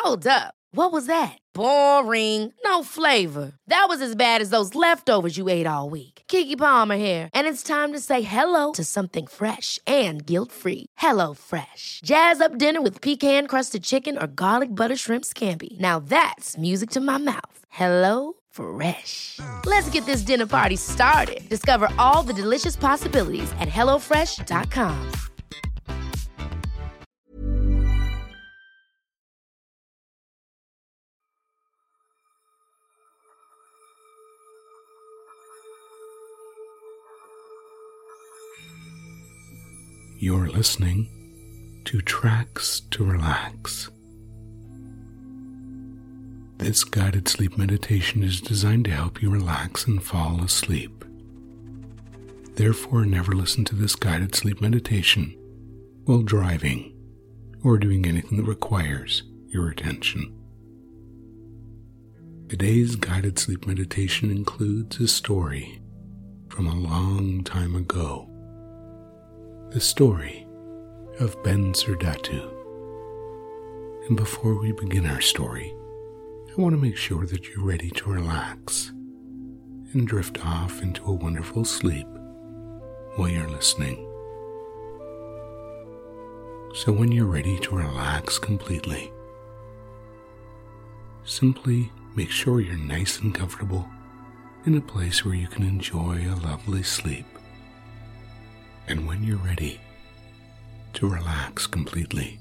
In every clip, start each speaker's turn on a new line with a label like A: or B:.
A: Hold up. What was that? Boring. No flavor. That was as bad as those leftovers you ate all week. Keke Palmer here, and it's time to say hello to something fresh and guilt-free. Hello Fresh. Jazz up dinner with pecan-crusted chicken or garlic butter shrimp scampi. Now that's music to my mouth. Hello Fresh. Let's get this dinner party started. Discover all the delicious possibilities at hellofresh.com.
B: You're listening to Tracks to Relax. This guided sleep meditation is designed to help you relax and fall asleep. Therefore, never listen to this guided sleep meditation while driving or doing anything that requires your attention. Today's guided sleep meditation includes a story from a long time ago. The story of Bensurdatu. And before we begin our story, I want to make sure that you're ready to relax and drift off into a wonderful sleep while you're listening. So when you're ready to relax completely, simply make sure you're nice and comfortable in a place where you can enjoy a lovely sleep. And when you're ready to relax completely,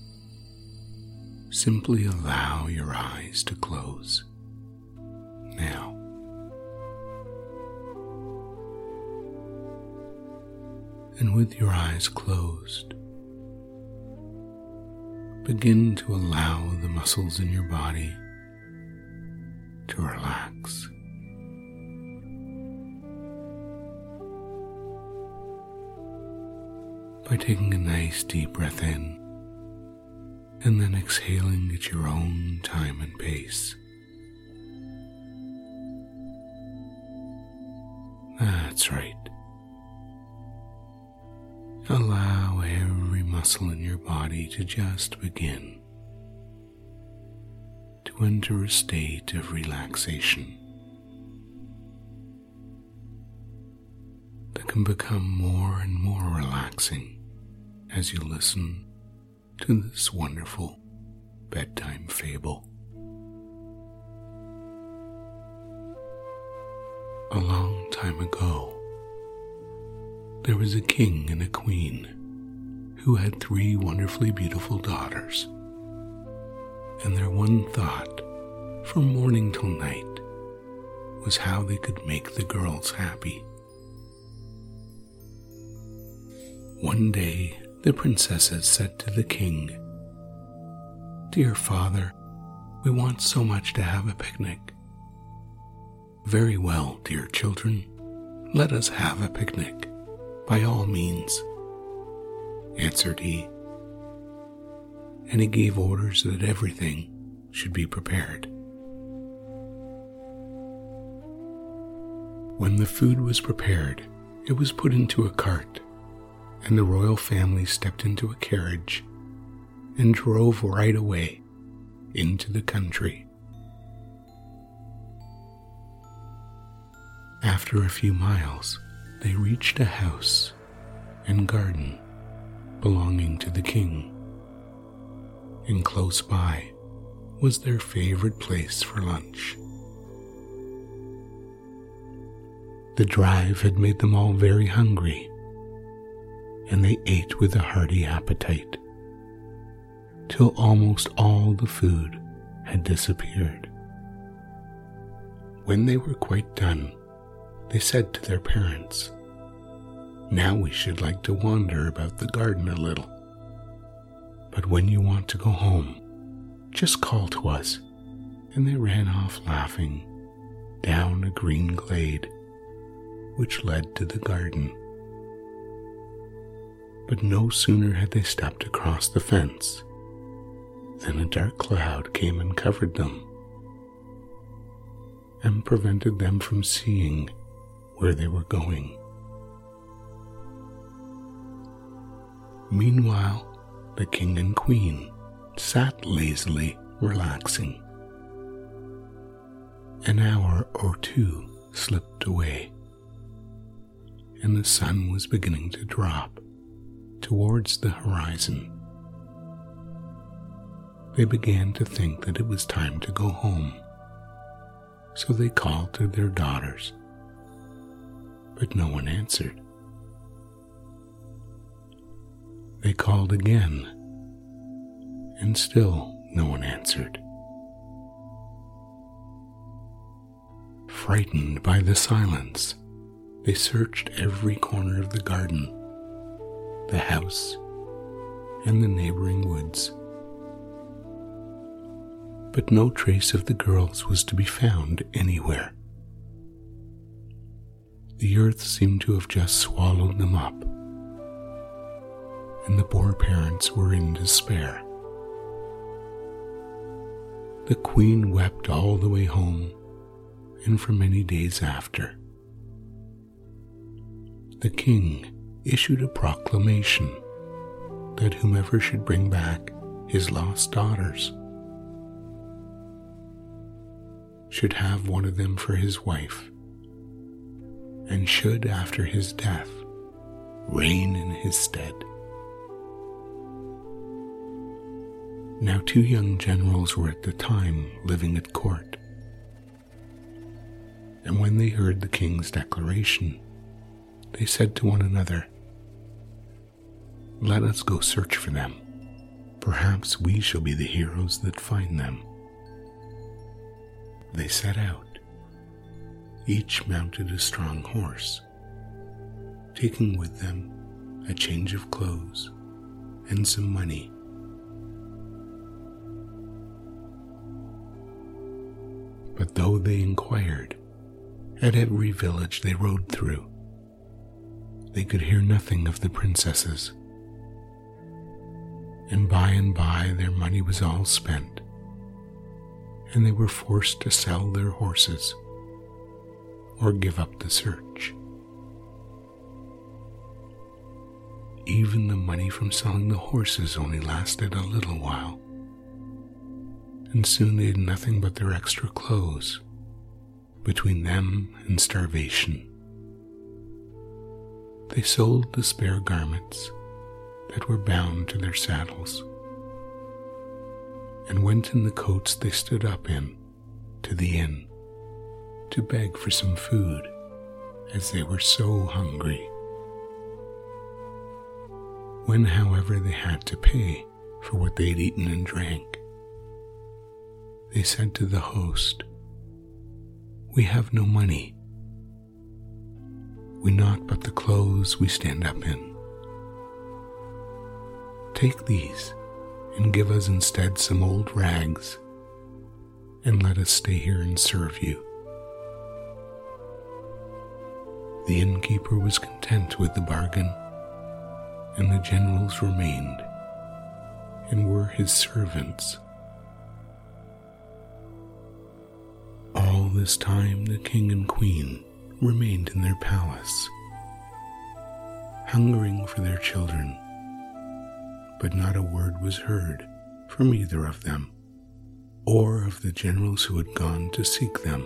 B: simply allow your eyes to close now. And with your eyes closed, begin to allow the muscles in your body to relax. By taking a nice deep breath in and then exhaling at your own time and pace. That's right. Allow every muscle in your body to just begin to enter a state of relaxation that can become more and more relaxing as you listen to this wonderful bedtime fable. A long time ago, there was a king and a queen who had 3 wonderfully beautiful daughters, and their one thought from morning till night was how they could make the girls happy. One day, the princesses said to the king, "Dear father, we want so much to have a picnic." "Very well, dear children, let us have a picnic, by all means," answered he. And he gave orders that everything should be prepared. When the food was prepared, it was put into a cart, and the royal family stepped into a carriage and drove right away into the country. After a few miles, they reached a house and garden belonging to the king, and close by was their favorite place for lunch. The drive had made them all very hungry, and they ate with a hearty appetite, till almost all the food had disappeared. When they were quite done, they said to their parents, "Now we should like to wander about the garden a little. But when you want to go home, just call to us." And they ran off laughing down a green glade which led to the garden. But no sooner had they stepped across the fence than a dark cloud came and covered them and prevented them from seeing where they were going. Meanwhile, the king and queen sat lazily relaxing. An hour or two slipped away, and the sun was beginning to drop towards the horizon. They began to think that it was time to go home, so they called to their daughters, but no one answered. They called again, and still no one answered. Frightened by the silence, they searched every corner of the garden, the house, and the neighboring woods. But no trace of the girls was to be found anywhere. The earth seemed to have just swallowed them up, and the poor parents were in despair. The queen wept all the way home, and for many days after. The king issued a proclamation that whomever should bring back his lost daughters should have one of them for his wife, and should, after his death, reign in his stead. Now 2 young generals were at the time living at court, and when they heard the king's declaration, they said to one another, "Let us go search for them. Perhaps we shall be the heroes that find them." They set out, each mounted a strong horse, taking with them a change of clothes and some money. But though they inquired at every village they rode through, they could hear nothing of the princesses, and by their money was all spent, and they were forced to sell their horses or give up the search. Even the money from selling the horses only lasted a little while, and soon they had nothing but their extra clothes between them and starvation. They sold the spare garments that were bound to their saddles, and went in the coats they stood up in to the inn to beg for some food, as they were so hungry. When, however, they had to pay for what they had eaten and drank, they said to the host, "We have no money. We naught but the clothes we stand up in. Take these and give us instead some old rags, and let us stay here and serve you." The innkeeper was content with the bargain, and the generals remained and were his servants. All this time the king and queen remained in their palace, hungering for their children, but not a word was heard from either of them, or of the generals who had gone to seek them.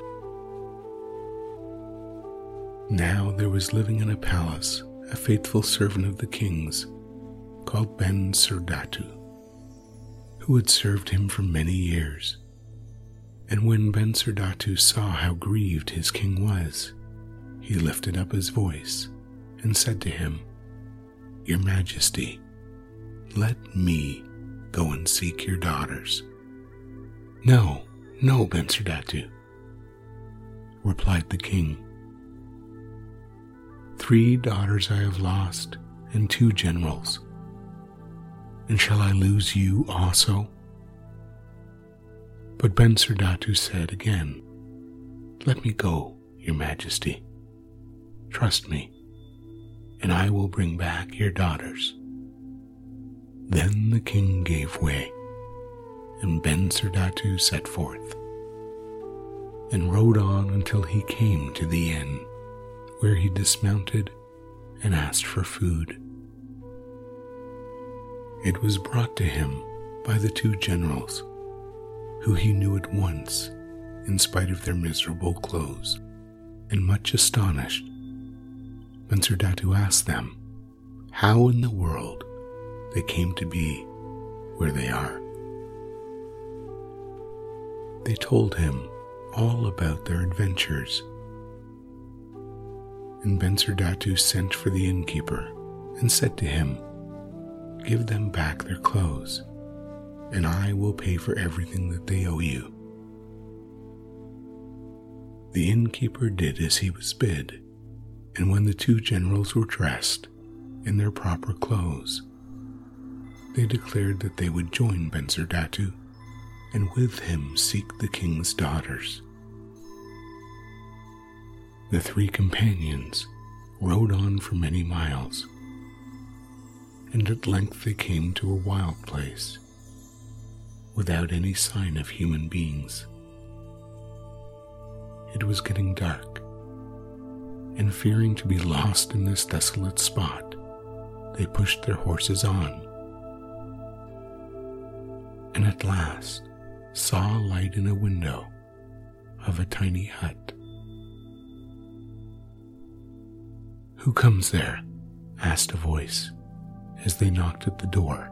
B: Now there was living in a palace a faithful servant of the king's, called Bensurdatu, who had served him for many years. And when Bensurdatu saw how grieved his king was, he lifted up his voice and said to him, "Your Majesty, let me go and seek your daughters." "No, no, Bensurdatu," replied the king. "3 daughters I have lost, and 2 generals. And shall I lose you also?" But Bensurdatu said again, "Let me go, your Majesty. Trust me, and I will bring back your daughters." Then the king gave way, and Bensurdatu set forth, and rode on until he came to the inn, where he dismounted and asked for food. It was brought to him by the 2 generals, who he knew at once in spite of their miserable clothes, and much astonished, Bensurdatu asked them how in the world they came to be where they are. They told him all about their adventures, and Bensurdatu sent for the innkeeper and said to him, "Give them back their clothes, and I will pay for everything that they owe you." The innkeeper did as he was bid, and when the two generals were dressed in their proper clothes, they declared that they would join Bensurdatu and with him seek the king's daughters. The three companions rode on for many miles, and at length they came to a wild place without any sign of human beings. It was getting dark, and fearing to be lost in this desolate spot, they pushed their horses on, and at last saw a light in a window of a tiny hut. "Who comes there?" asked a voice as they knocked at the door.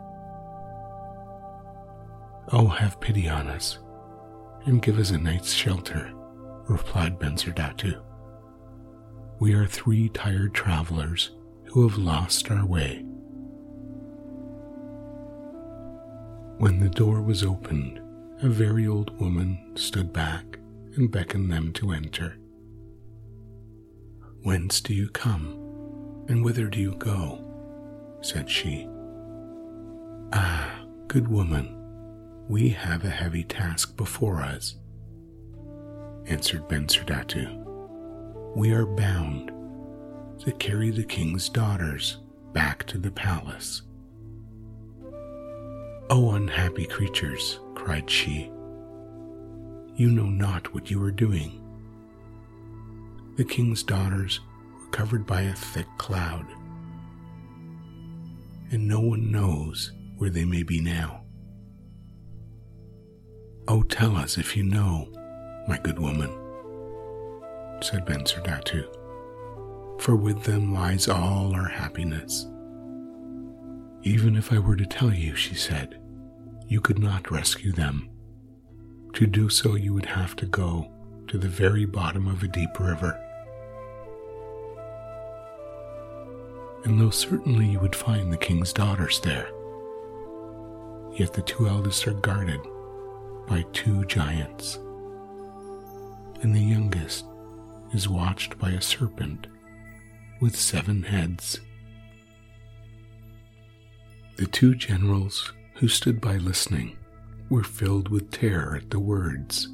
B: "Oh, have pity on us and give us a night's shelter," replied Bensurdatu. "We are 3 tired travelers who have lost our way." When the door was opened, a very old woman stood back and beckoned them to enter. "Whence do you come, and whither do you go?" said she. "Ah, good woman, we have a heavy task before us," answered Bensurdatu. "We are bound to carry the king's daughters back to the palace." "O unhappy creatures," cried she, "you know not what you are doing. The king's daughters were covered by a thick cloud, and no one knows where they may be now. Oh, tell us if you know, my good woman," said Bensurdatu, "for with them lies all our happiness." "Even if I were to tell you," she said, "you could not rescue them. To do so you would have to go to the very bottom of a deep river. And though certainly you would find the king's daughters there, yet the 2 eldest are guarded by 2 giants, and the youngest is watched by a serpent with 7 heads." The 2 generals who stood by listening were filled with terror at the words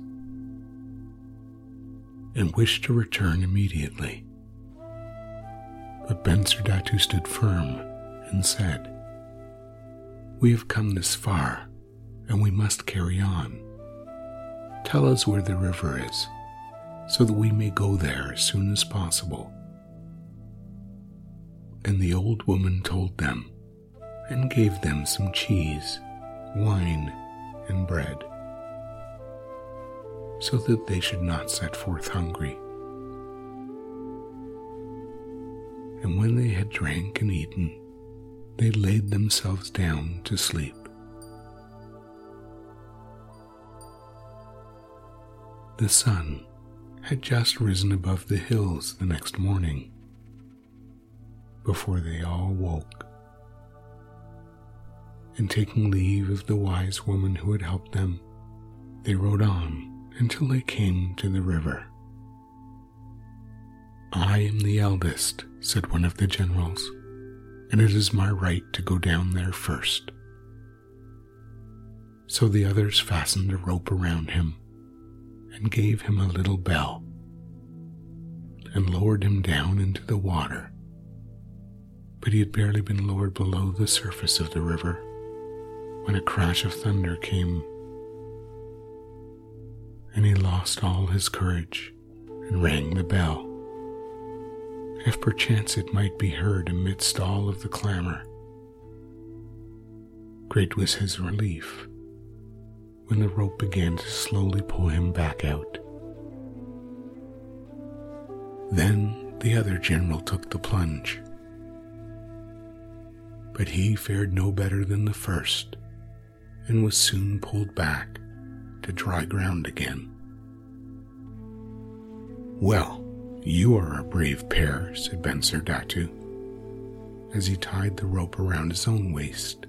B: and wished to return immediately. But Bensurdatu stood firm and said, "We have come this far, and we must carry on. Tell us where the river is, so that we may go there as soon as possible." And the old woman told them, and gave them some cheese, wine, and bread, so that they should not set forth hungry. And when they had drank and eaten, they laid themselves down to sleep. The sun had just risen above the hills the next morning, before they all woke, and taking leave of the wise woman who had helped them, they rode on until they came to the river. "I am the eldest," said one of the generals, "and it is my right to go down there first." So the others fastened a rope around him and gave him a little bell and lowered him down into the water. But he had barely been lowered below the surface of the river when a crash of thunder came, and he lost all his courage and rang the bell, if perchance it might be heard amidst all of the clamor. Great was his relief when the rope began to slowly pull him back out. Then the other general took the plunge, but he fared no better than the first and was soon pulled back to dry ground again. "Well, you are a brave pair," said Bensurdatu, as he tied the rope around his own waist.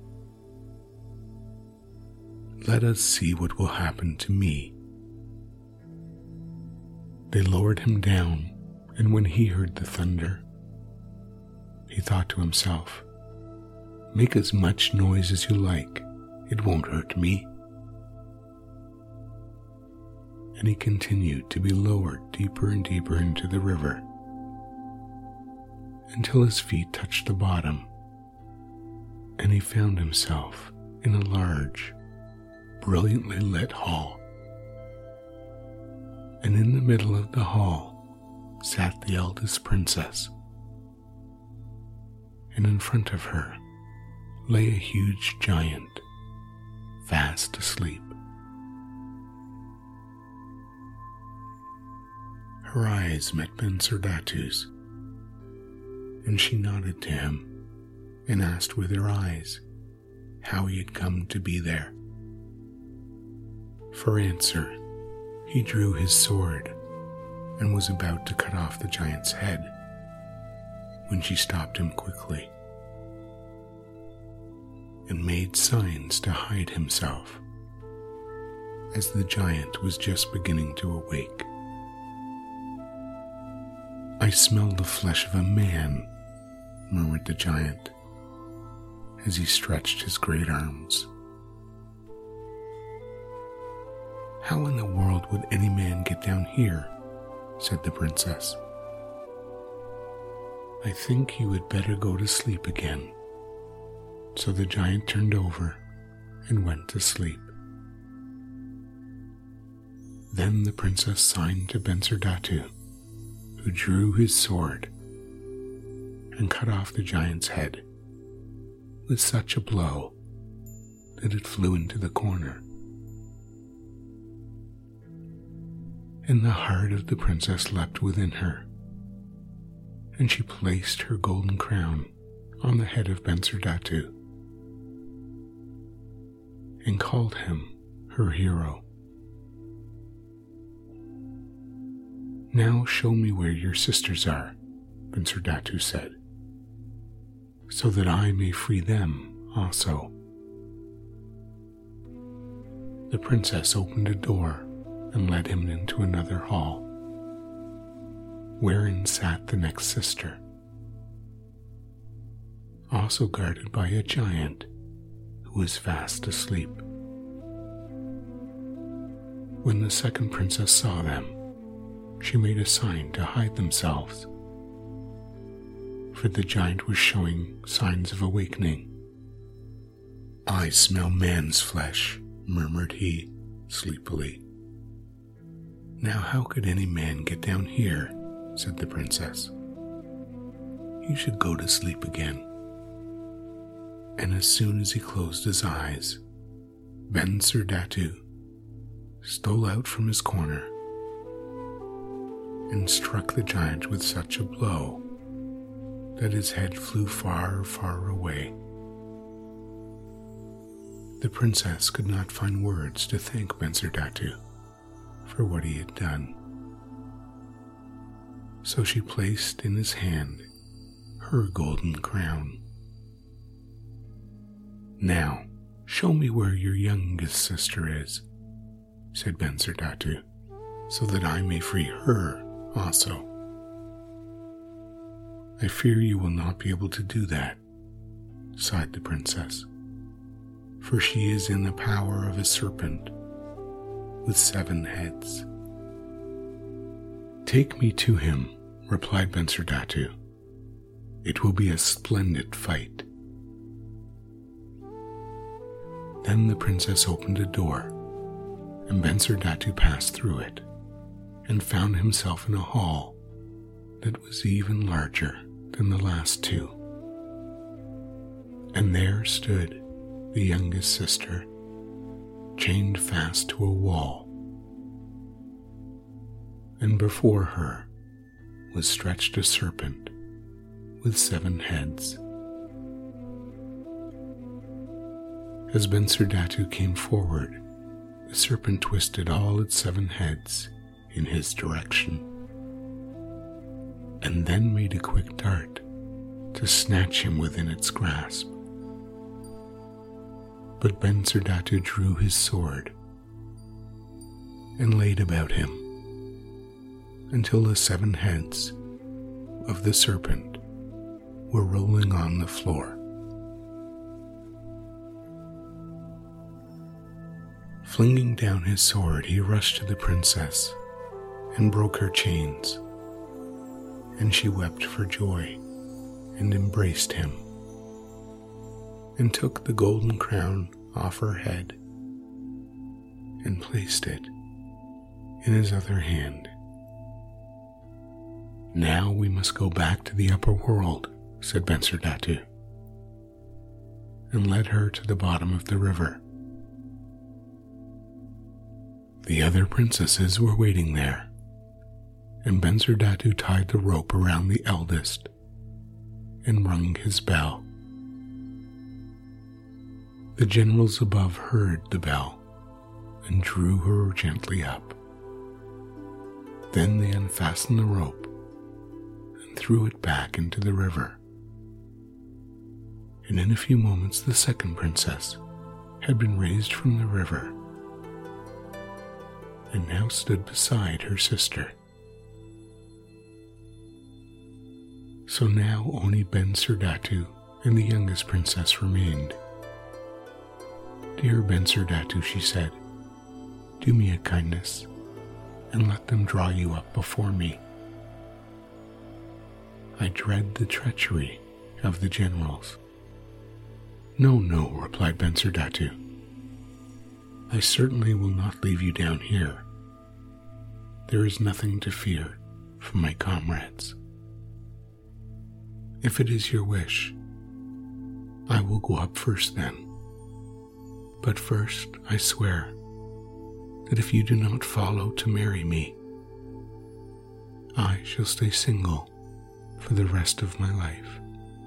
B: "Let us see what will happen to me." They lowered him down, and when he heard the thunder, he thought to himself, "Make as much noise as you like, it won't hurt me." And he continued to be lowered deeper and deeper into the river, until his feet touched the bottom, and he found himself in a large, brilliantly lit hall. And in the middle of the hall sat the eldest princess, and in front of her lay a huge giant, fast asleep. Her eyes met Bensurdatu's, and she nodded to him and asked with her eyes how he had come to be there. For answer, he drew his sword and was about to cut off the giant's head when she stopped him quickly and made signs to hide himself, as the giant was just beginning to awake. "I smell the flesh of a man," murmured the giant, as he stretched his great arms. "How in the world would any man get down here?" said the princess. "I think you had better go to sleep again." So the giant turned over and went to sleep. Then the princess signed to Bensurdatu, who drew his sword and cut off the giant's head with such a blow that it flew into the corner. And the heart of the princess leapt within her, and she placed her golden crown on the head of Bensurdatu and called him her hero. "Now show me where your sisters are," Bensurdatu said, "so that I may free them also." The princess opened a door and led him into another hall, wherein sat the next sister, also guarded by a giant who was fast asleep. When the second princess saw them, she made a sign to hide themselves, for the giant was showing signs of awakening. "I smell man's flesh," murmured he sleepily. "Now how could any man get down here?" said the princess. "You should go to sleep again." And as soon as he closed his eyes, Bensurdatu stole out from his corner and struck the giant with such a blow that his head flew far, far away. The princess could not find words to thank Bensurdatu for what he had done, so she placed in his hand her golden crown. "Now, show me where your youngest sister is," said Bensurdatu, "so that I may free her also." "I fear you will not be able to do that," sighed the princess, "for she is in the power of a serpent with 7 heads. "Take me to him," replied Bensurdatu. "It will be a splendid fight." Then the princess opened a door, and Bensurdatu passed through it, and found himself in a hall that was even larger than the last 2. And there stood the youngest sister, chained fast to a wall, and before her was stretched a serpent with 7 heads. As Bensurdatu came forward, the serpent twisted all its 7 heads in his direction, and then made a quick dart to snatch him within its grasp. But Bensurdatu drew his sword and laid about him until the 7 heads of the serpent were rolling on the floor. Flinging down his sword, he rushed to the princess and broke her chains, and she wept for joy and embraced him, and took the golden crown off her head and placed it in his other hand. "Now we must go back to the upper world," said Bensurdatu, and led her to the bottom of the river. The other princesses were waiting there, and Bensurdatu tied the rope around the eldest and rung his bell. The generals above heard the bell and drew her gently up. Then they unfastened the rope and threw it back into the river. And in a few moments the second princess had been raised from the river and now stood beside her sister. So now only Bensurdatu and the youngest princess remained. "Dear Bensurdatu," she said, "do me a kindness and let them draw you up before me. I dread the treachery of the generals." "No, no," replied Bensurdatu. "I certainly will not leave you down here. There is nothing to fear from my comrades. If it is your wish, I will go up first then. But first I swear that if you do not follow to marry me, I shall stay single for the rest of my life."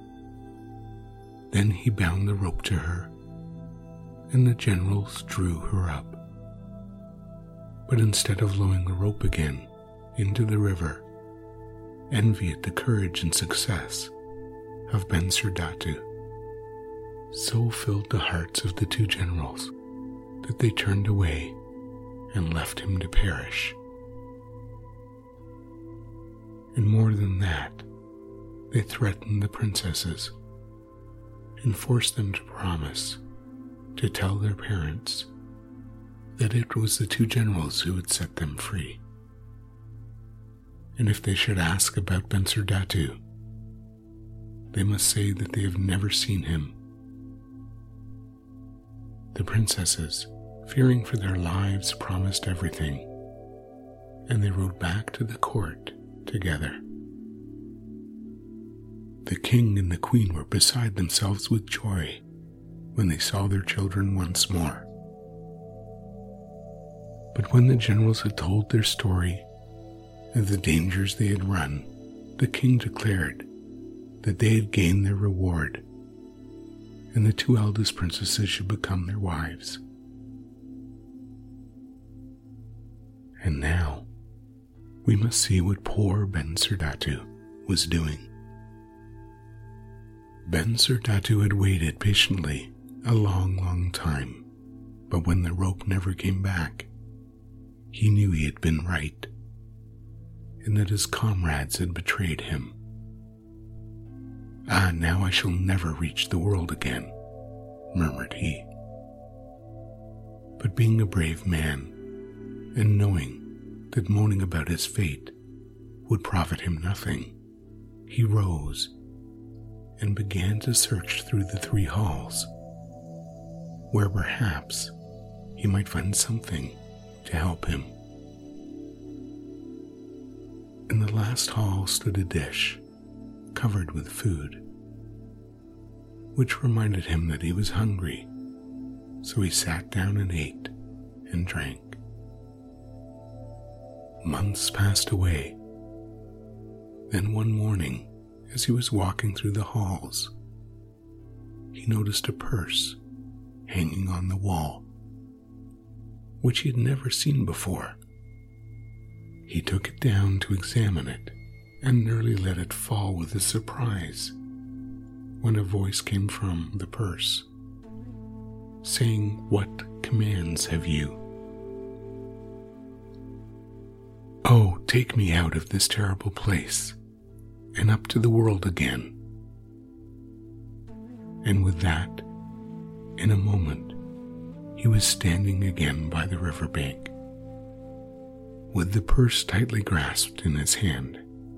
B: Then he bound the rope to her, and the generals drew her up. But instead of lowering the rope again into the river, envy at the courage and success of Bensurdatu so filled the hearts of the 2 generals that they turned away and left him to perish. And more than that, they threatened the princesses and forced them to promise to tell their parents that it was the 2 generals who had set them free. And if they should ask about Bensurdatu, they must say that they have never seen him. The princesses, fearing for their lives, promised everything, and they rode back to the court together. The king and the queen were beside themselves with joy when they saw their children once more. But when the generals had told their story and the dangers they had run, the king declared that they had gained their reward, and the 2 eldest princesses should become their wives. And now we must see what poor Bensurdatu was doing. Bensurdatu had waited patiently a long, long time, but when the rope never came back, he knew he had been right, and that his comrades had betrayed him. "Ah, now I shall never reach the world again," murmured he. But being a brave man, and knowing that moaning about his fate would profit him nothing, he rose and began to search through the 3 halls, where perhaps he might find something to help him. In the last hall stood a dish covered with food, which reminded him that he was hungry, so he sat down and ate and drank. Months passed away. Then one morning, as he was walking through the halls, he noticed a purse hanging on the wall, which he had never seen before. He took it down to examine it and nearly let it fall with his surprise when a voice came from the purse, saying, "What commands have you?" "Oh, take me out of this terrible place and up to the world again." And with that, in a moment, he was standing again by the riverbank, with the purse tightly grasped in his hand.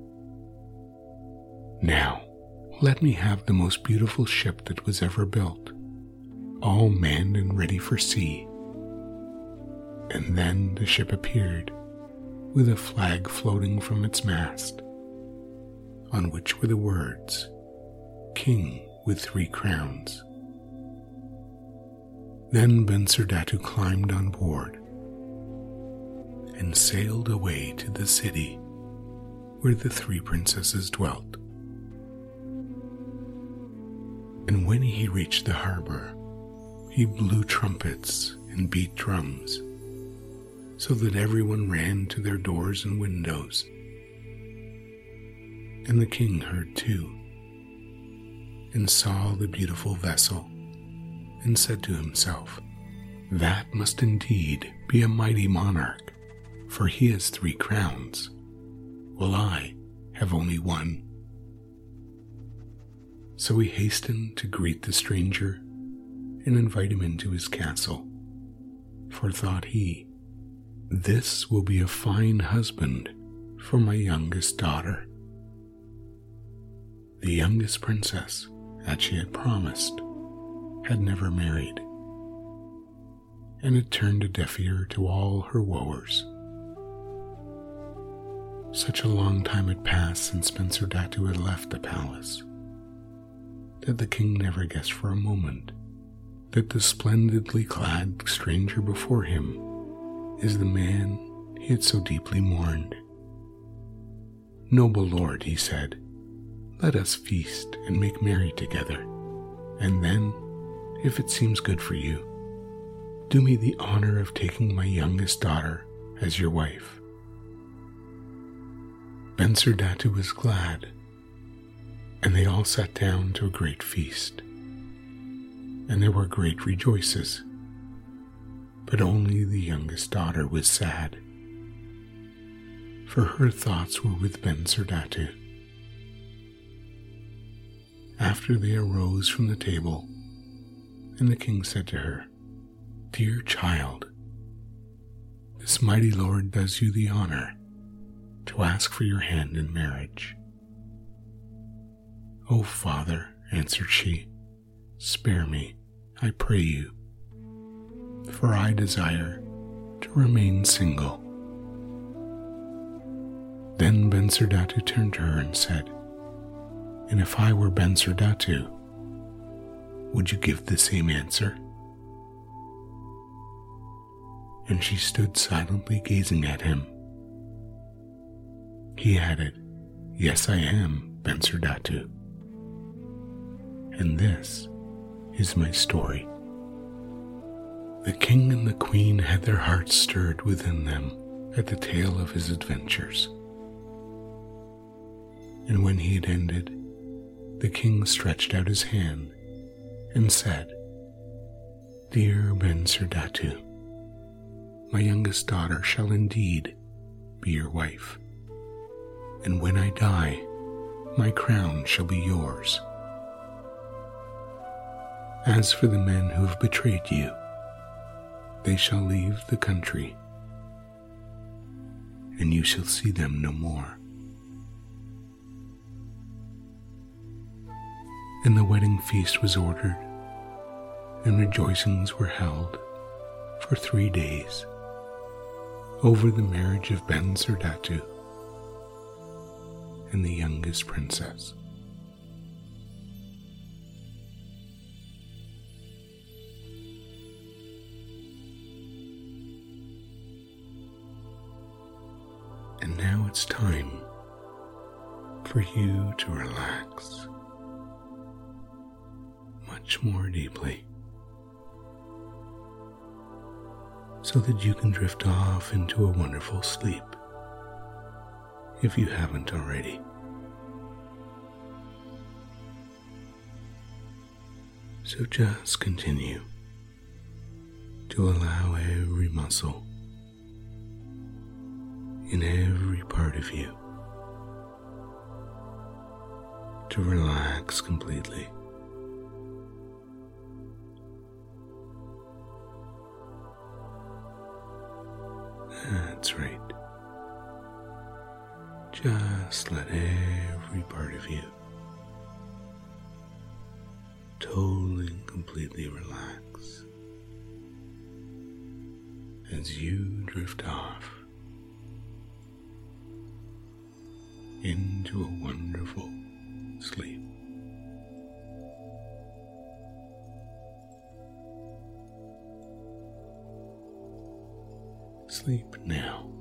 B: "Now, let me have the most beautiful ship that was ever built, all manned and ready for sea." And then the ship appeared, with a flag floating from its mast, on which were the words, "King with 3 crowns." Then Bensurdatu climbed on board and sailed away to the city where the 3 princesses dwelt. And when he reached the harbor, he blew trumpets and beat drums, so that everyone ran to their doors and windows. And the king heard too, and saw the beautiful vessel, and said to himself, "That must indeed be a mighty monarch, for he has 3 crowns, while I have only 1. So he hastened to greet the stranger and invite him into his castle, for thought he, "This will be a fine husband for my youngest daughter." The youngest princess, as she had promised, had never married, and had turned a deaf ear to all her wooers. Such a long time had passed since Bensurdatu had left the palace, that the king never guessed for a moment that the splendidly clad stranger before him is the man he had so deeply mourned. "Noble lord," he said, "let us feast and make merry together, and then, if it seems good for you, do me the honor of taking my youngest daughter as your wife." Bensurdatu was glad, and they all sat down to a great feast, and there were great rejoices. But only the youngest daughter was sad, for her thoughts were with Bensurdatu. After they arose from the table, and the king said to her, "Dear child, this mighty lord does you the honor to ask for your hand in marriage." "Oh, father," answered she, "spare me, I pray you, for I desire to remain single." Then Bensurdatu turned to her and said, "And if I were Bensurdatu, would you give the same answer?" And she stood silently gazing at him. He added, "Yes, I am Bensurdatu. And this is my story." The king and the queen had their hearts stirred within them at the tale of his adventures. And when he had ended, the king stretched out his hand and said, "Dear Bensurdatu, my youngest daughter shall indeed be your wife, and when I die, my crown shall be yours. As for the men who have betrayed you, they shall leave the country, and you shall see them no more." And the wedding feast was ordered, and rejoicings were held for 3 days over the marriage of Bensurdatu and the youngest princess. now it's time for you to relax much more deeply so that you can drift off into a wonderful sleep if you haven't already. So just continue to allow every muscle in every part of you to relax completely. That's right. Just let every part of you totally and completely relax as you drift off into a wonderful sleep. Sleep now.